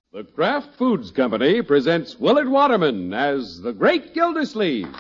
The Kraft Foods Company presents Willard Waterman as the Great Gildersleeve.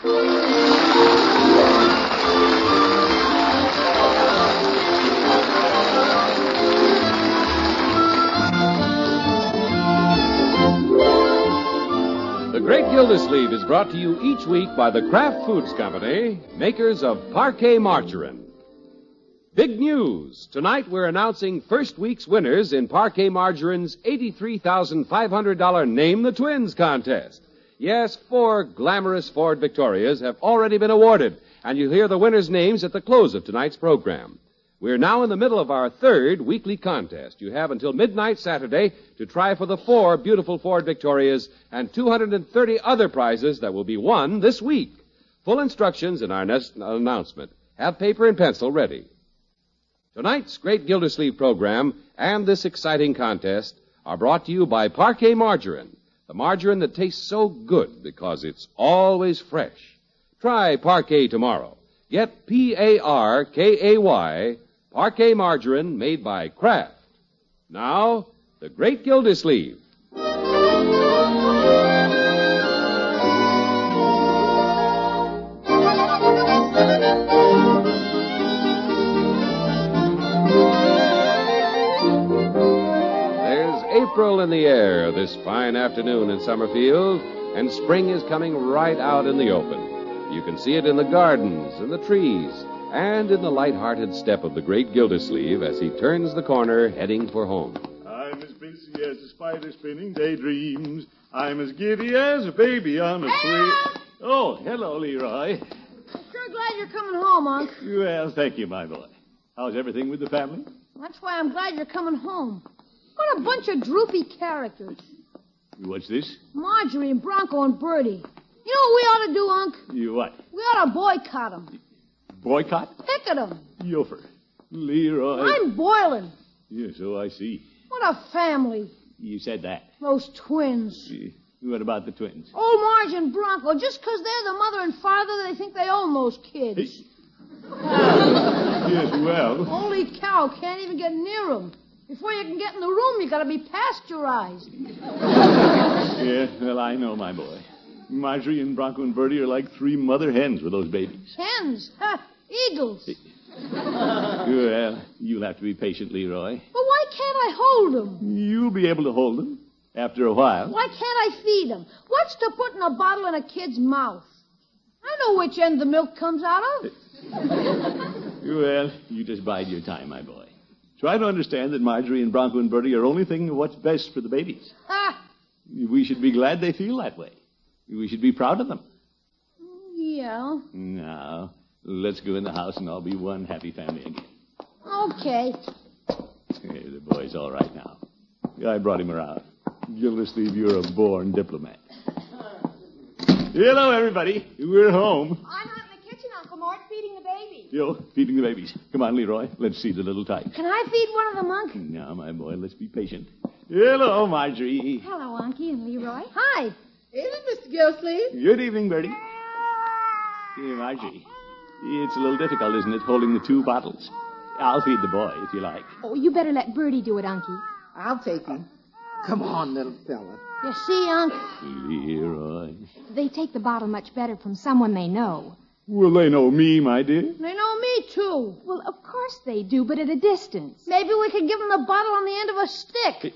The Great Gildersleeve is brought to you each week by the Kraft Foods Company, makers of Parquet Margarine. Big news! Tonight we're announcing first week's winners in Parquet Margarine's $83,500 Name the Twins contest. Yes, 4 glamorous Ford Victorias have already been awarded, and you'll hear the winners' names at the close of tonight's program. We're now in the middle of our 3rd weekly contest. You have until midnight Saturday to try for the 4 beautiful Ford Victorias and 230 other prizes that will be won this week. Full instructions in our next announcement. Have paper and pencil ready. Tonight's Great Gildersleeve program and this exciting contest are brought to you by Parquet Margarine, the margarine that tastes so good because it's always fresh. Try Parquet tomorrow. Get Parkay, Parquet Margarine made by Kraft. Now, the Great Gildersleeve. April in the air this fine afternoon in Summerfield, and spring is coming right out in the open. You can see it in the gardens, in the trees, and in the light-hearted step of the Great Gildersleeve as he turns the corner heading for home. I'm as busy as a spider spinning daydreams. I'm as giddy as a baby on a tree. Oh, hello, Leroy. Sure glad you're coming home, Unc. Well, thank you, my boy. How's everything with the family? That's why I'm glad you're coming home. What a bunch of droopy characters. What's this? Marjorie and Bronco and Bertie. You know what we ought to do, Unc? You what? We ought to boycott them. Boycott? Picket them. Yofer. Leroy. I'm boiling. Yeah, so I see. What a family. You said that. Those twins. What about the twins? Old Marge and Bronco, just because they're the mother and father, they think they own those kids. Yes, well. Holy cow, can't even get near them. Before you can get in the room, you got to be pasteurized. Yeah, well, I know, my boy. Marjorie and Bronco and Bertie are like 3 mother hens with those babies. Hens? Ha! Eagles. Well, you'll have to be patient, Leroy. But why can't I hold them? You'll be able to hold them after a while. Why can't I feed them? What's to put in a bottle in a kid's mouth? I know which end the milk comes out of. Well, you just bide your time, my boy. Try to understand that Marjorie and Bronco and Bertie are only thinking of what's best for the babies. Ah! We should be glad they feel that way. We should be proud of them. Yeah. Now, let's go in the house and I'll be one happy family again. Okay. Hey, the boy's all right now. I brought him around. Gildersleeve, you're a born diplomat. Hello, everybody. We're home. I'm out in the kitchen, Uncle Mort, feeding the baby. Yo, feeding the babies. Come on, Leroy. Let's see the little tyke. Can I feed one of them, Unc? Now, my boy, let's be patient. Hello, Marjorie. Hello, Unky and Leroy. Hi. Evening, Mr. Gilsleeve. Good evening, Bertie. Hey, Marjorie. It's a little difficult, isn't it, holding the 2 bottles? I'll feed the boy, if you like. Oh, you better let Bertie do it, Unky. I'll take him. Come on, little fella. You see, Unc? Leroy. They take the bottle much better from someone they know. Well, they know me, my dear. They know me, too. Well, of course they do, but at a distance. Maybe we could give them the bottle on the end of a stick.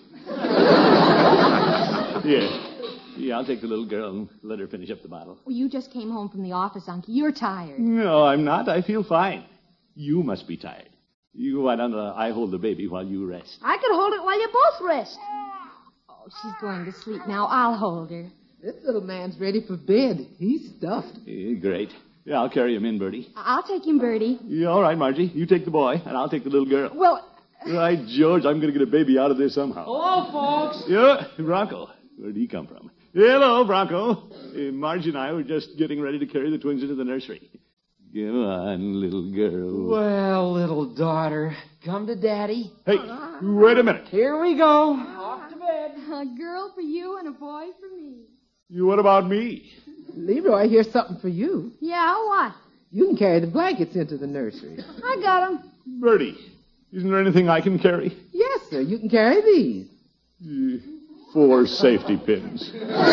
Yeah, I'll take the little girl and let her finish up the bottle. Well, you just came home from the office, Unky. You're tired. No, I'm not. I feel fine. You must be tired. Why don't I hold the baby while you rest? I could hold it while you both rest. Oh, she's going to sleep now. I'll hold her. This little man's ready for bed. He's stuffed. Great. Yeah, I'll carry him in, Bertie. I'll take him, Bertie. Yeah, all right, Margie. You take the boy, and I'll take the little girl. Well... Right, George, I'm going to get a baby out of this somehow. Hello, folks. Yeah, Bronco. Where'd he come from? Hello, Bronco. Margie and I were just getting ready to carry the twins into the nursery. Come on, little girl. Well, little daughter, come to Daddy. Hey, wait a minute. Here we go. Off to bed. A girl for you and a boy for me. What about me? Leroy, here's something for you. Yeah, what? You can carry the blankets into the nursery. I got them. Bertie, isn't there anything I can carry? Yes, sir. You can carry these. 4 safety pins.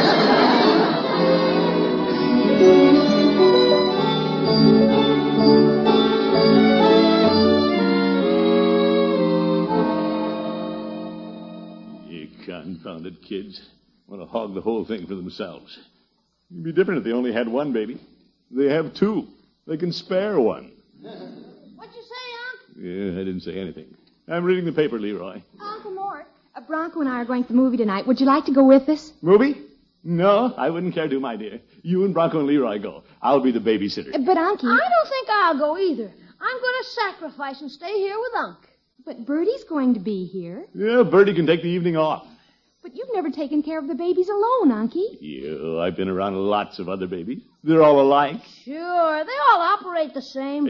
You confounded kids. Want to hog the whole thing for themselves. It'd be different if they only had one baby. They have 2. They can spare one. What'd you say, Unc? Yeah, I didn't say anything. I'm reading the paper, Leroy. Uncle Mort, Bronco and I are going to the movie tonight. Would you like to go with us? Movie? No, I wouldn't care to, my dear. You and Bronco and Leroy go. I'll be the babysitter. But, Unky... I don't think I'll go either. I'm going to sacrifice and stay here with Unc. But Bertie's going to be here. Yeah, Bertie can take the evening off. But you've never taken care of the babies alone, Unky. Yeah, I've been around lots of other babies. They're all alike. Sure, they all operate the same.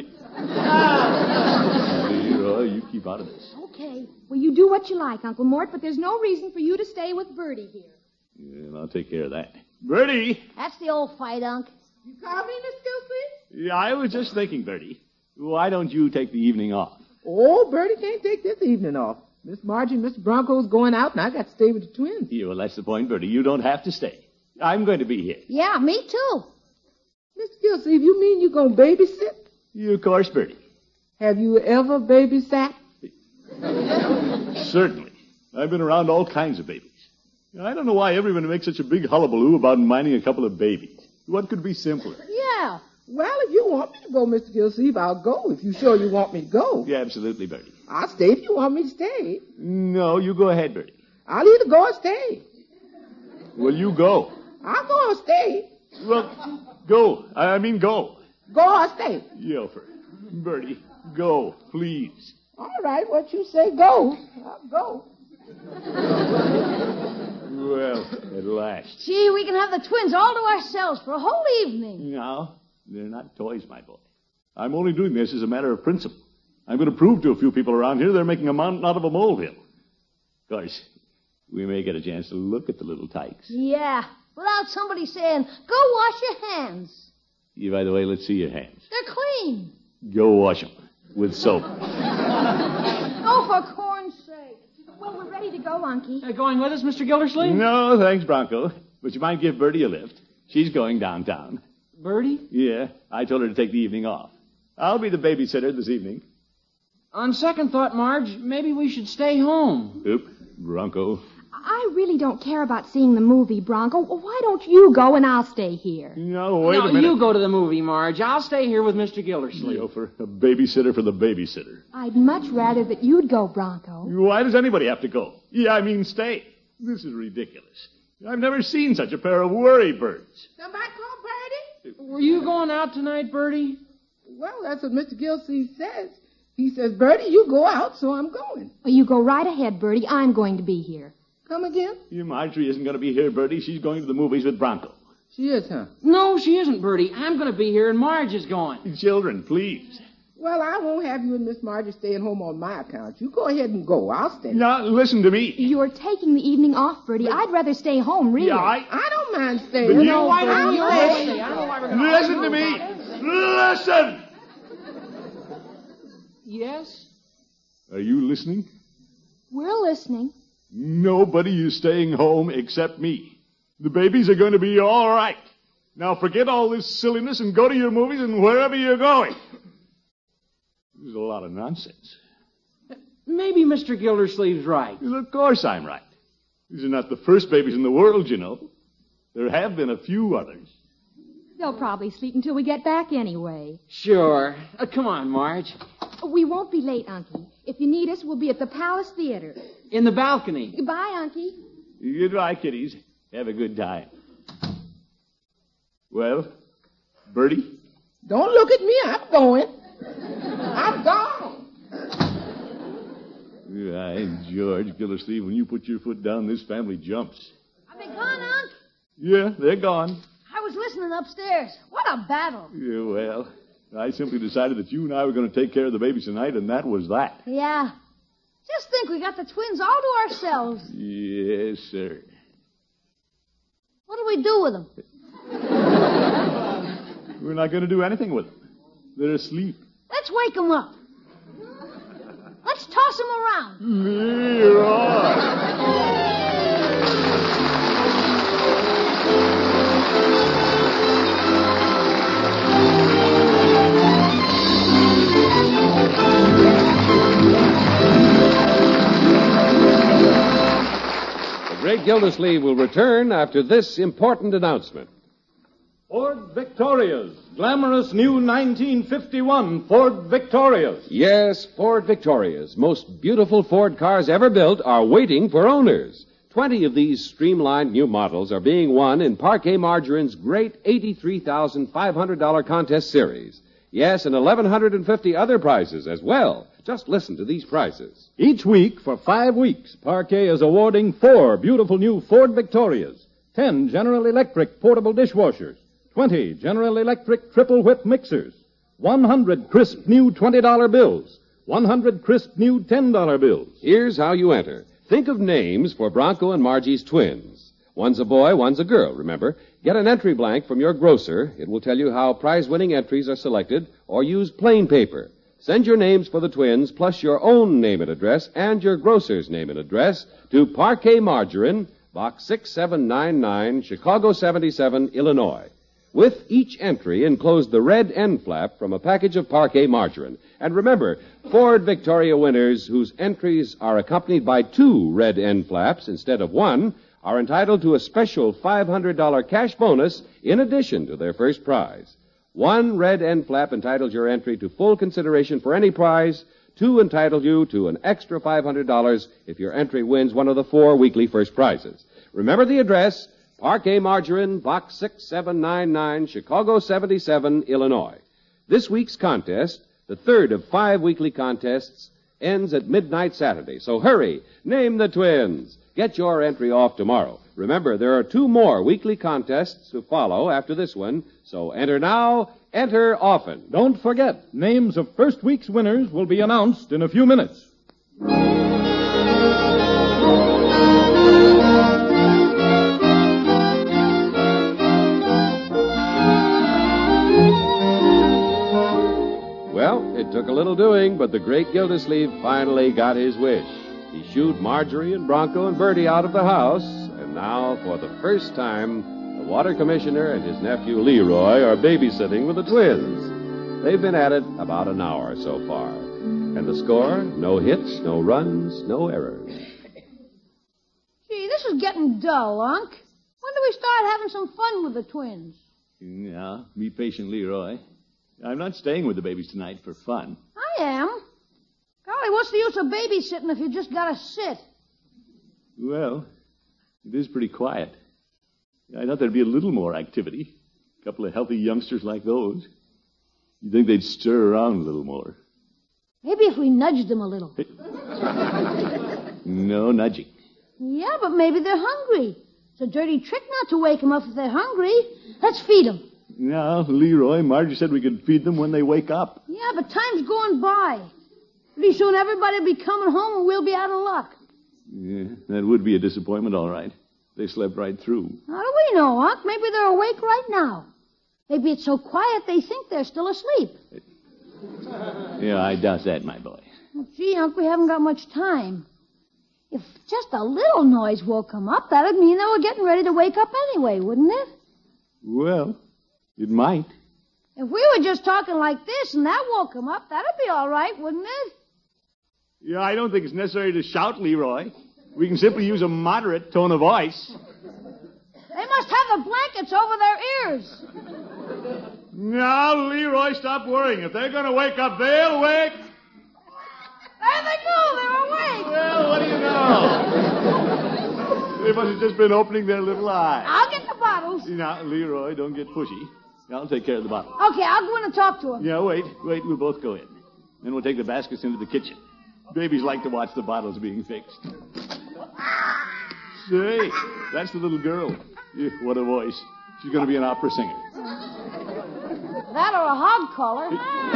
Leroy, you keep out of this. Okay. Well, you do what you like, Uncle Mort, but there's no reason for you to stay with Bertie here. Yeah, and I'll take care of that. Bertie! That's the old fight, Unc. You call me, Miss Gilsey? Yeah, I was just thinking, Bertie. Why don't you take the evening off? Oh, Bertie can't take this evening off. Miss Margie and Mr. Bronco's going out, and I got to stay with the twins. Yeah, well, that's the point, Bertie. You don't have to stay. I'm going to be here. Yeah, me too. Miss Gilsey, you mean you're going to babysit? Yeah, of course, Bertie. Have you ever babysat? Certainly. I've been around all kinds of babies. I don't know why everyone makes such a big hullabaloo about minding a couple of babies. What could be simpler? Yeah. Well, if you want me to go, Mr. Gilsey, I'll go. If you're sure you want me to go. Yeah, absolutely, Bertie. I'll stay if you want me to stay. No, you go ahead, Bertie. I'll either go or stay. Well, you go. I'll go or stay. Well, go. I mean, go. Go or stay. Yelfer. Bertie, go, please. All right, what you say, go. I'll go. Well, at last. Gee, we can have the twins all to ourselves for a whole evening. No, they're not toys, my boy. I'm only doing this as a matter of principle. I'm going to prove to a few people around here they're making a mountain out of a molehill. Of course, we may get a chance to look at the little tykes. Yeah, without somebody saying, go wash your hands. Yeah, by the way, let's see your hands. They're clean. Go wash them with soap. Oh, for corn's sake. Well, we're ready to go, Unky. Going with us, Mr. Gildersleeve? No, thanks, Bronco. But you might give Bertie a lift. She's going downtown. Bertie? Yeah, I told her to take the evening off. I'll be the babysitter this evening. On second thought, Marge, maybe we should stay home. Oop, Bronco. I really don't care about seeing the movie, Bronco. Why don't you go and I'll stay here? No, wait a minute. You go to the movie, Marge. I'll stay here with Mr. Gildersleeve. For a babysitter for the babysitter. I'd much rather that you'd go, Bronco. Why does anybody have to go? Yeah, I mean stay. This is ridiculous. I've never seen such a pair of worry birds. Somebody call Bertie? Were you going out tonight, Bertie? Well, that's what Mr. Gilsey says. He says, Bertie, you go out, so I'm going. Well, you go right ahead, Bertie. I'm going to be here. Come again? Yeah, Marjorie isn't going to be here, Bertie. She's going to the movies with Bronco. She is, huh? No, she isn't, Bertie. I'm going to be here, and Marge is going. Children, please. Well, I won't have you and Miss Margie staying home on my account. You go ahead and go. I'll stay. Now, listen to me. You're taking the evening off, Bertie. I'd rather stay home, really. Yeah, I don't mind staying. But you- Why don't I'll we all stay. stay? I don't know why we're going to Listen to me. Listen. Yes? Are you listening? We're listening. Nobody is staying home except me. The babies are going to be all right. Now forget all this silliness and go to your movies and wherever you're going. There's a lot of nonsense. Maybe Mr. Gildersleeve's right. Well, of course I'm right. These are not the first babies in the world, you know. There have been a few others. They'll probably sleep until we get back anyway. Sure. Come on, Marge. We won't be late, Unky. If you need us, we'll be at the Palace Theater. In the balcony. Goodbye, Unky. Goodbye, kiddies. Have a good time. Well, Bertie? Don't look at me. I'm going. I'm gone. George Gildersleeve, when you put your foot down, this family jumps. Are they gone, Unc? Yeah, they're gone. I was listening upstairs. What a battle. Yeah, well, I simply decided that you and I were going to take care of the babies tonight, and that was that. Yeah. Just think, we got the twins all to ourselves. Yes, sir. What do we do with them? We're not going to do anything with them. They're asleep. Let's wake them up. Let's toss them around. Leroy! Great Gildersleeve will return after this important announcement. Ford Victorias. Glamorous new 1951 Ford Victorias. Yes, Ford Victorias, most beautiful Ford cars ever built, are waiting for owners. 20 of these streamlined new models are being won in Parquet Margarine's great $83,500 contest series. Yes, and 1,150 other prizes as well. Just listen to these prizes. Each week for 5 weeks, Parquet is awarding 4 beautiful new Ford Victorias, 10 General Electric portable dishwashers, 20 General Electric triple whip mixers, 100 crisp new $20 bills, 100 crisp new $10 bills. Here's how you enter. Think of names for Bronco and Margie's twins. One's a boy, one's a girl, remember. Get an entry blank from your grocer. It will tell you how prize-winning entries are selected, or use plain paper. Send your names for the twins, plus your own name and address, and your grocer's name and address, to Parquet Margarine, Box 6799, Chicago 77, Illinois. With each entry, enclose the red end flap from a package of Parquet Margarine. And remember, Ford Victoria winners whose entries are accompanied by 2 red end flaps instead of 1 are entitled to a special $500 cash bonus in addition to their first prize. 1 red end flap entitles your entry to full consideration for any prize. 2 entitle you to an extra $500 if your entry wins one of the 4 weekly first prizes. Remember the address, Parquet Margarine, Box 6799, Chicago 77, Illinois. This week's contest, the third of 5 weekly contests, ends at midnight Saturday. So hurry, name the twins. Get your entry off tomorrow. Remember, there are 2 more weekly contests to follow after this one, so enter now, enter often. Don't forget, names of first week's winners will be announced in a few minutes. Well, it took a little doing, but the great Gildersleeve finally got his wish. He shooed Marjorie and Bronco and Bertie out of the house, and now, for the first time, the water commissioner and his nephew Leroy are babysitting with the twins. They've been at it about an hour so far. And the score? No hits, no runs, no errors. Gee, this is getting dull, Unc. When do we start having some fun with the twins? Yeah, be patient, Leroy. I'm not staying with the babies tonight for fun. I am. Golly, what's the use of babysitting if you just gotta sit? Well, it is pretty quiet. I thought there'd be a little more activity. A couple of healthy youngsters like those. You'd think they'd stir around a little more. Maybe if we nudged them a little. No nudging. Yeah, but maybe they're hungry. It's a dirty trick not to wake them up if they're hungry. Let's feed them. Now, Leroy, Margie said we could feed them when they wake up. Yeah, but time's going by. Pretty soon everybody will be coming home and we'll be out of luck. Yeah, that would be a disappointment, all right. They slept right through. How do we know, Unc? Maybe they're awake right now. Maybe it's so quiet they think they're still asleep. Yeah, I doubt that, my boy. Well, gee, Unc, we haven't got much time. If just a little noise woke them up, that'd mean they were getting ready to wake up anyway, wouldn't it? Well, it might. If we were just talking like this and that woke them up, that'd be all right, wouldn't it? Yeah, I don't think it's necessary to shout, Leroy. We can simply use a moderate tone of voice. They must have the blankets over their ears. Now, Leroy, stop worrying. If they're going to wake up, they'll wake. There they go. They're awake. Well, what do you know? They must have just been opening their little eyes. I'll get the bottles. Now, Leroy, don't get pushy. I'll take care of the bottle. Okay, I'll go in and talk to them. Yeah, wait. We'll both go in. Then we'll take the baskets into the kitchen. Babies like to watch the bottles being fixed. Say, that's the little girl. What a voice. She's going to be an opera singer. That or a hog caller.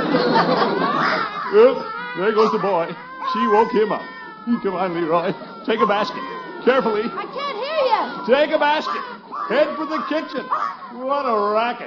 Oops, there goes the boy. She woke him up. Come on, Leroy. Take a basket. Carefully. I can't hear you. Take a basket. Head for the kitchen. What a racket.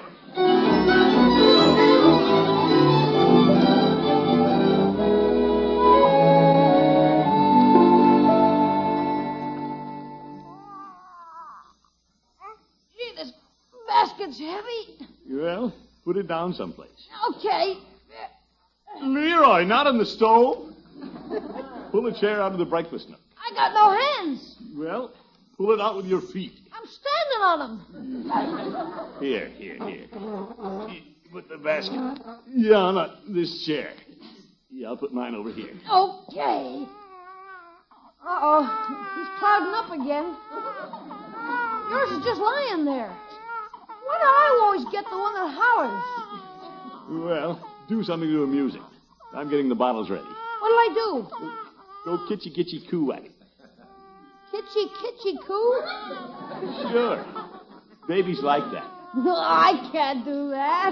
Gee, this basket's heavy. Well, put it down someplace. Okay. Leroy, not on the stove. Pull a chair out of the breakfast nook. I got no hands. Well, Pull it out with your feet. I'm standing on them. Here. Put the basket. Yeah, on this chair. Yeah, I'll put mine over here. Okay. Uh-oh. He's clouding up again. Yours is just lying there. Why do I always get the one that hollers? Well, do something to amuse him. I'm getting the bottles ready. What'll I do? Go kitchy coo at him. Kitchy coo? Sure. Babies like that. I can't do that.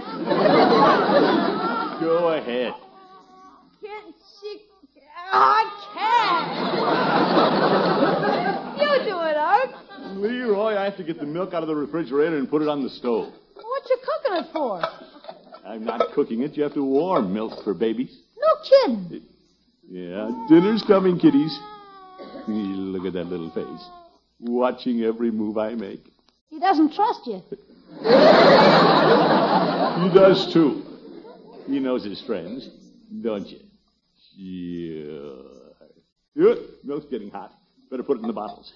Go ahead. I can't. You do it, Art. Leroy, I have to get the milk out of the refrigerator and put it on the stove. What you cooking it for? I'm not cooking it. You have to warm milk for babies. No kidding. Yeah, dinner's coming, kiddies. Look at that little face. Watching every move I make. He doesn't trust you. He does, too. He knows his friends, don't you? Sure. Good. Milk's getting hot. Better put it in the bottles.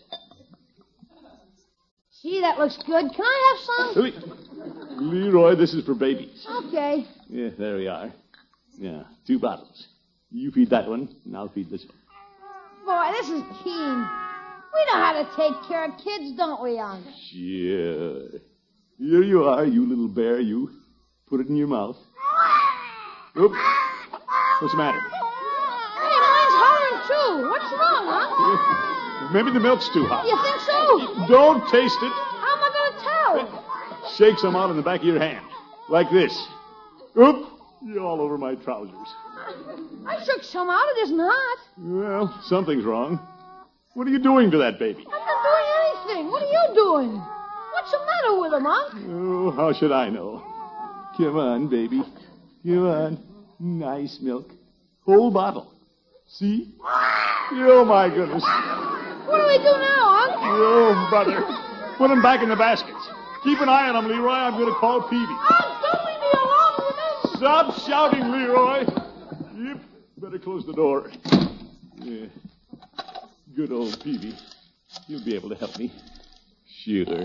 Gee, that looks good. Can I have some? Leroy, this is for babies. Okay. Yeah, there we are. Yeah, 2 bottles. You feed that one, and I'll feed this one. Boy, this is keen. We know how to take care of kids, don't we, Unc? Sure. Here you are, you little bear, you. Put it in your mouth. Oops. What's the matter? Hey, mine's hollering, too. What's wrong, Unc? Maybe the milk's too hot. You think so? Don't taste it. How am I going to tell? Shake some out in the back of your hand. Like this. Oop. You're all over my trousers. I shook some out. It isn't hot. Well, something's wrong. What are you doing to that baby? I'm not doing anything. What are you doing? What's the matter with him, Unc? Oh, how should I know? Come on, baby. Come on. Nice milk. Whole bottle. See? Oh, my goodness. What do we do now, Unc? Oh, brother. Put him back in the baskets. Keep an eye on him, Leroy. I'm going to call Peavy. Unc, don't leave me alone with him. Stop shouting, Leroy. Yep. Better close the door. Yeah. Good old Peavy. He'll be able to help me. Sure.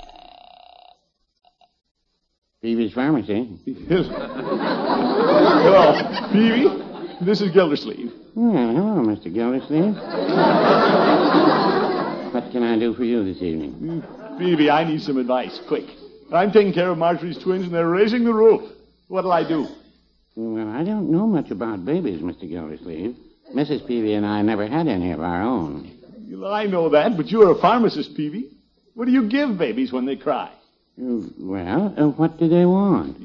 Peavy's Pharmacy. Hello, Peavy. This is Gildersleeve. Hello, Mr. Gildersleeve. What can I do for you this evening? Peavy, I need some advice, quick. I'm taking care of Marjorie's twins, and they're raising the roof. What'll I do? Well, I don't know much about babies, Mr. Gildersleeve. Mrs. Peavy and I never had any of our own. Well, I know that, but you're a pharmacist, Peavy. What do you give babies when they cry? Well, what do they want?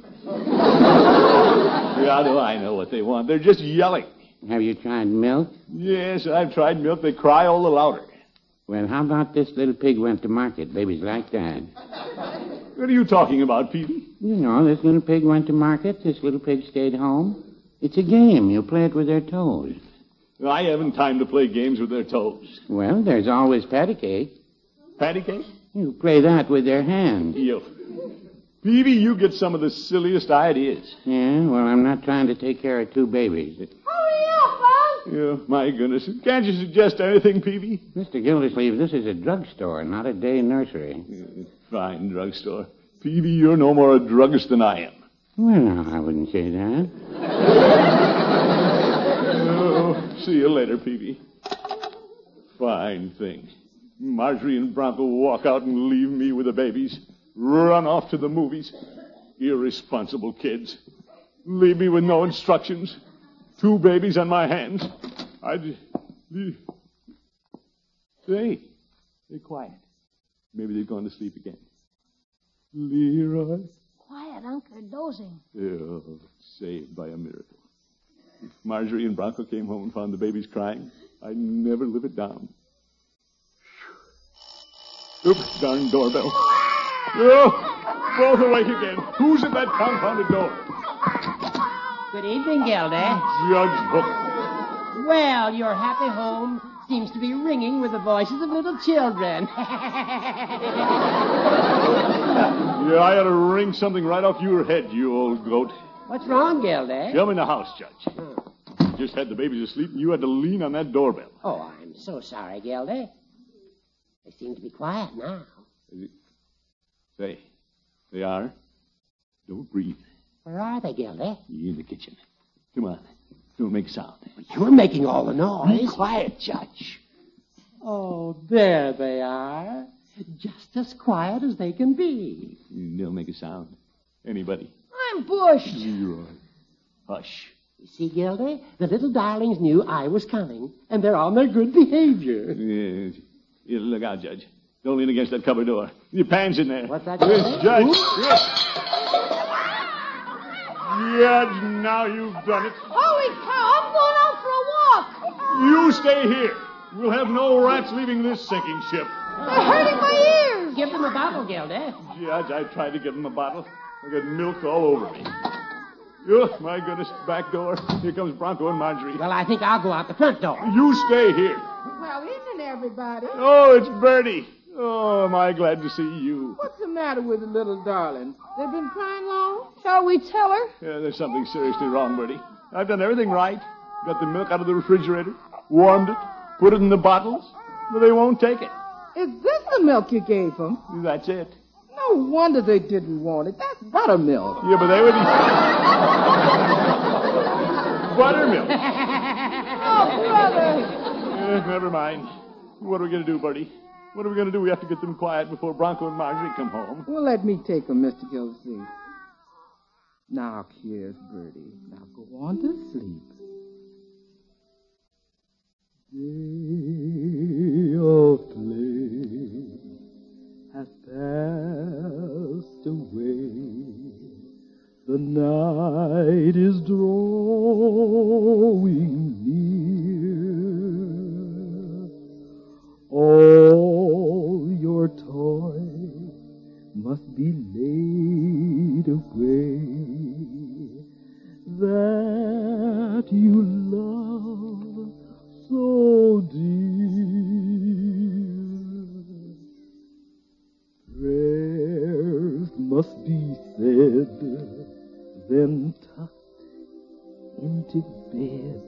How do I know what they want? They're just yelling. Have you tried milk? Yes, I've tried milk. They cry all the louder. Well, how about this little pig went to market? Babies like that. What are you talking about, Peavy? You know, this little pig went to market. This little pig stayed home. It's a game. You play it with their toes. I haven't time to play games with their toes. Well, there's always patty cake. Patty cake? You play that with their hands. Peavy, you get some of the silliest ideas. Yeah, well, I'm not trying to take care of 2 babies. Hurry up, Unc. Oh, my goodness. Can't you suggest anything, Peavy? Mr. Gildersleeve, this is a drugstore, not a day nursery. Fine drugstore. Peavy, you're no more a druggist than I am. Well, no, I wouldn't say that. Oh, see you later, Peavy. Fine thing. Marjorie and Bronco walk out and leave me with the babies. Run off to the movies. Irresponsible kids. Leave me with no instructions. 2 babies on my hands. Hey, they're quiet. Maybe they've gone to sleep again. Leroy. Quiet, Unc. They're dozing. Oh, saved by a miracle. If Marjorie and Bronco came home and found the babies crying, I'd never live it down. Oops, darn doorbell. Oh, both awake again. Who's at that confounded door? Good evening, Gildy. Judge Hook. Well, your happy home seems to be ringing with the voices of little children. Yeah, I ought to wring something right off your head, you old goat. What's wrong, Gildy? Come in the house, Judge. You just had the babies asleep, and you had to lean on that doorbell. Oh, I'm so sorry, Gildy. They seem to be quiet now. Say, they are. Don't breathe. Where are they, Gildy? In the kitchen. Come on. Don't make a sound. But you're making all the noise. Be quiet, Judge. Oh, there they are. Just as quiet as they can be. They'll make a sound. Anybody. I'm bushed. You're right. Hush. You see, Gildy, the little darlings knew I was coming, and they're on their good behavior. Yes. Yeah, look out, Judge. Don't lean against that cupboard door. Your pan's in there. What's that? Yes, Judge. Yes. Judge, now you've done it. Holy cow, I'm going out for a walk. You stay here. We'll have no rats leaving this sinking ship. They're hurting my ears. Give them a bottle, Gildy. Judge, I tried to give him a bottle. I got milk all over me. Oh, my goodness, back door. Here comes Bronco and Marjorie. Well, I think I'll go out the front door. You stay here. Well, isn't everybody? Oh, it's Bertie. Oh, am I glad to see you. What's the matter with the little darlings? They've been crying long? Shall we tell her? Yeah, there's something seriously wrong, Bertie. I've done everything right. Got the milk out of the refrigerator, warmed it, put it in the bottles, but they won't take it. Is this the milk you gave them? That's it. No wonder they didn't want it. That's buttermilk. Yeah, but they would buttermilk. Oh, brother. Never mind. What are we going to do, Bertie? What are we going to do? We have to get them quiet before Bronco and Marjorie come home. Well, let me take them, Mr. Gildersleeve. Now, here's Bertie. Now go on to sleep. Day of play has passed away. The night is drawing near. All your toys must be laid away that you love so dear. Prayers must be said, then tucked into bed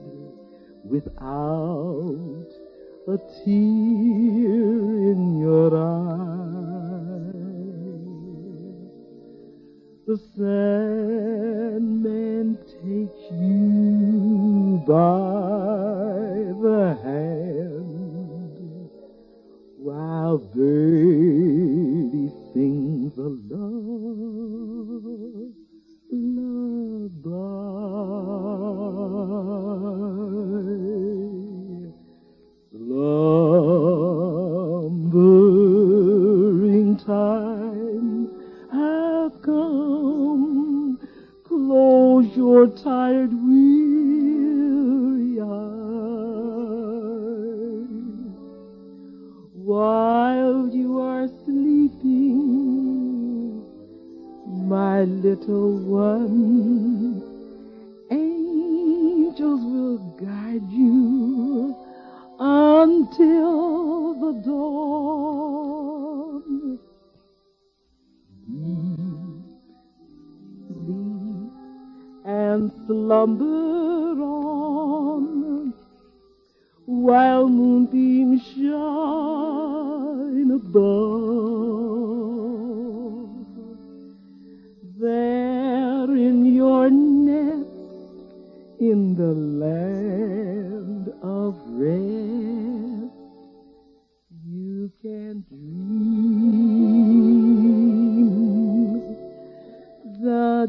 without a tear in your eye. The Sandman takes you by the hand while Birdie sings a lullaby. Slumbering time hath come. Close your tired, weary eyes while you are sleeping, my little one. Angels will guide you until the dawn. Sleep and slumber on while moonbeams shine above. There in your nest in the land of rest, you can dream the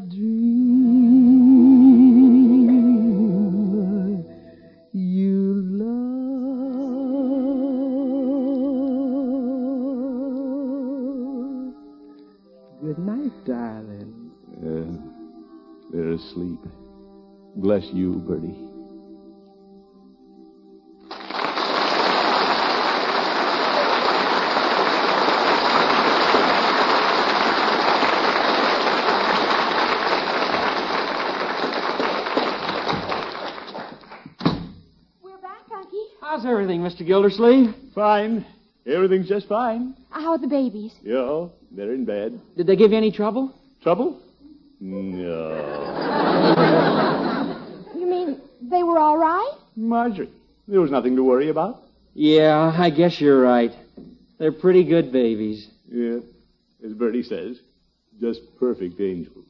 dream you love. Good night, darling. They're asleep. Bless you, Bertie. We're back, Unky. How's everything, Mr. Gildersleeve? Fine. Everything's just fine. How are the babies? Yeah, they're in bed. Did they give you any trouble? Trouble? No. You mean they were all right? Marjorie, there was nothing to worry about. Yeah, I guess you're right. They're pretty good babies. Yeah, as Bertie says, just perfect angels.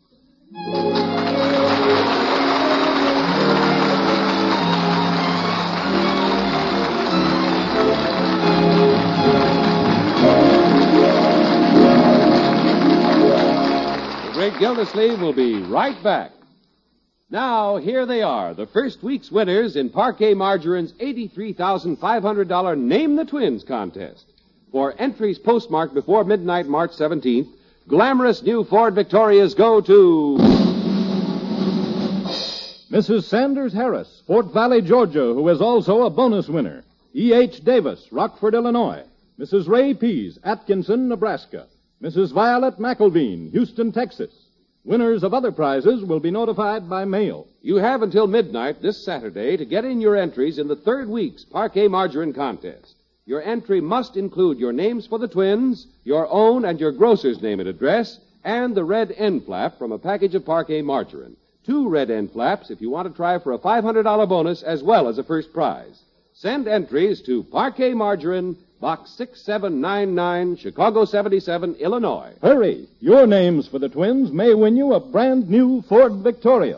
The Great Gildersleeve will be right back. Now, here they are, the first week's winners in Parquet Margarine's $83,500 Name the Twins contest. For entries postmarked before midnight, March 17th, glamorous new Ford Victorias go to Mrs. Sanders Harris, Fort Valley, Georgia, who is also a bonus winner. E.H. Davis, Rockford, Illinois. Mrs. Ray Pease, Atkinson, Nebraska. Mrs. Violet McElveen, Houston, Texas. Winners of other prizes will be notified by mail. You have until midnight this Saturday to get in your entries in the third week's Parquet Margarine contest. Your entry must include your names for the twins, your own and your grocer's name and address, and the red end flap from a package of Parquet Margarine. 2 red end flaps if you want to try for a $500 bonus as well as a first prize. Send entries to Parquet Margarine, Box 6799, Chicago 77, Illinois. Hurry! Your names for the twins may win you a brand new Ford Victoria.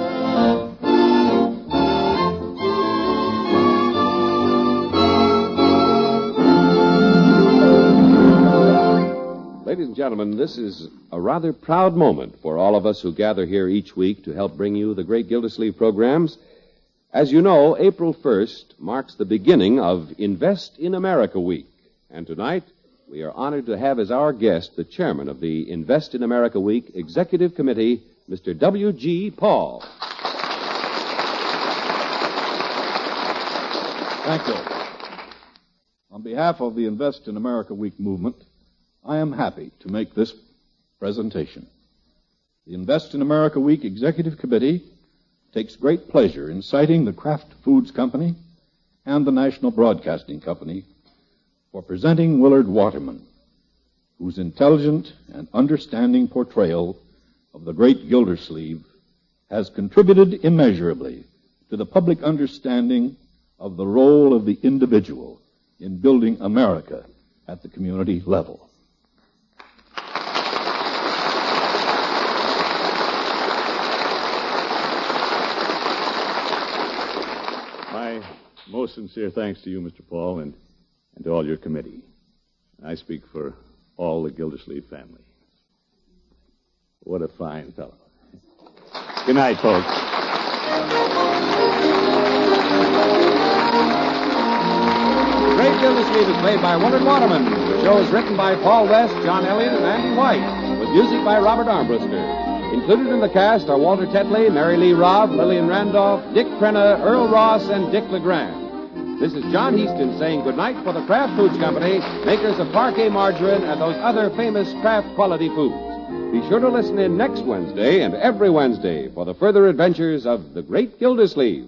Ladies and gentlemen, this is a rather proud moment for all of us who gather here each week to help bring you the Great Gildersleeve programs. As you know, April 1st marks the beginning of Invest in America Week. And tonight, we are honored to have as our guest the chairman of the Invest in America Week Executive Committee, Mr. W.G. Paul. Thank you. On behalf of the Invest in America Week movement, I am happy to make this presentation. The Invest in America Week Executive Committee takes great pleasure in citing the Kraft Foods Company and the National Broadcasting Company for presenting Willard Waterman, whose intelligent and understanding portrayal of the great Gildersleeve has contributed immeasurably to the public understanding of the role of the individual in building America at the community level. My most sincere thanks to you, Mr. Paul, and to all your committee. I speak for all the Gildersleeve family. What a fine fellow. Good night, folks. Great Gildersleeve is played by Willard Waterman. The show is written by Paul West, John Elliott, and Andy White, with music by Robert Armbruster. Included in the cast are Walter Tetley, Mary Lee Robb, Lillian Randolph, Dick Crenna, Earl Ross, and Dick LeGrand. This is John Heaston saying goodnight for the Kraft Foods Company, makers of Parquet Margarine and those other famous Kraft quality foods. Be sure to listen in next Wednesday and every Wednesday for the further adventures of the Great Gildersleeve.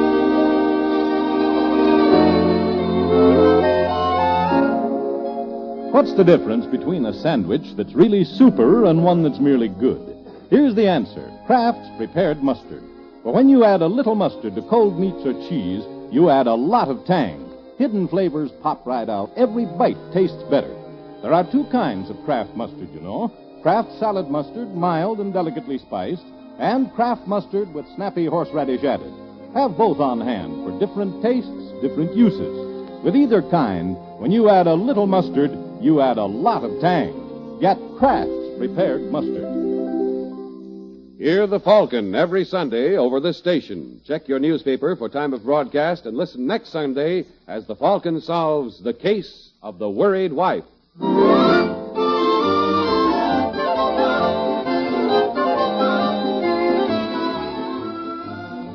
What's the difference between a sandwich that's really super and one that's merely good? Here's the answer. Kraft's Prepared Mustard. For when you add a little mustard to cold meats or cheese, you add a lot of tang. Hidden flavors pop right out. Every bite tastes better. There are 2 kinds of Kraft mustard, you know. Kraft salad mustard, mild and delicately spiced, and Kraft mustard with snappy horseradish added. Have both on hand for different tastes, different uses. With either kind, when you add a little mustard, you add a lot of tang. Get Kraft's Prepared Mustard. Hear the Falcon every Sunday over this station. Check your newspaper for time of broadcast and listen next Sunday as the Falcon solves the case of the worried wife.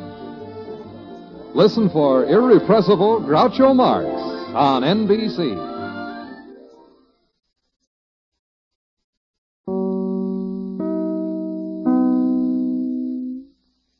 Listen for Irrepressible Groucho Marx on NBC.